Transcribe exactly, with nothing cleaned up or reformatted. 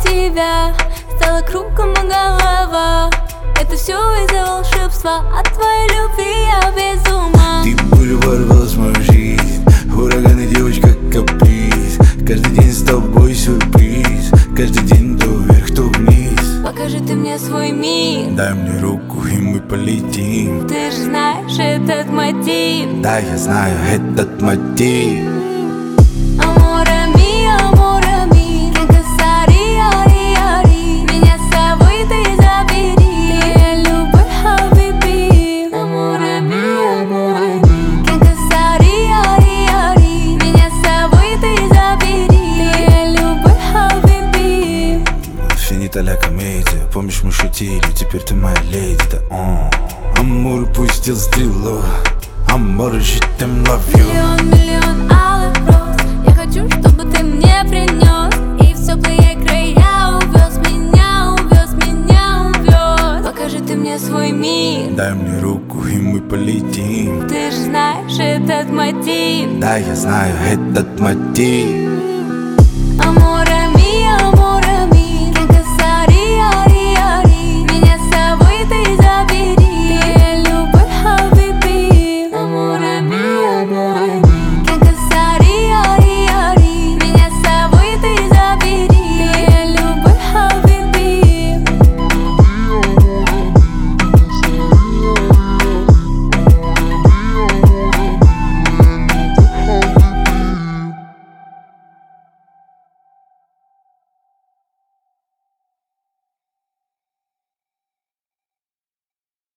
тебя стала кругом голова. Это все из-за волшебства, от твоей любви я без ума. Ты пулю ворвалась в мою жизнь, ураган и девочка каприз. Каждый день с тобой сюрприз, каждый день то вверх, то вниз. Покажи ты мне свой мир, дай мне руку и мы полетим. ты же знаешь этот мотив. Да, я знаю этот мотив. Аморе ми, аморе ми, que casari, ари, ари. Меня с собой ты забери, ты любовь, хабиби. Аморе ми, аморе ми, que casari, ари, ари. Меня с собой ты забери, ты любовь, хабиби. Финита ля комедия, помнишь мы шутили, теперь ты моя леди, да о. Амур пустил стрелу, амор, je t'aime, love you. Миллион, миллион алых роз, я хочу, чтобы ты мне принес и в теплые края увез меня, увез меня, увез. Покажи ты мне свой мир, дай мне руку и мы полетим. ты же знаешь этот мотив. Да, я знаю этот мотив. Аморе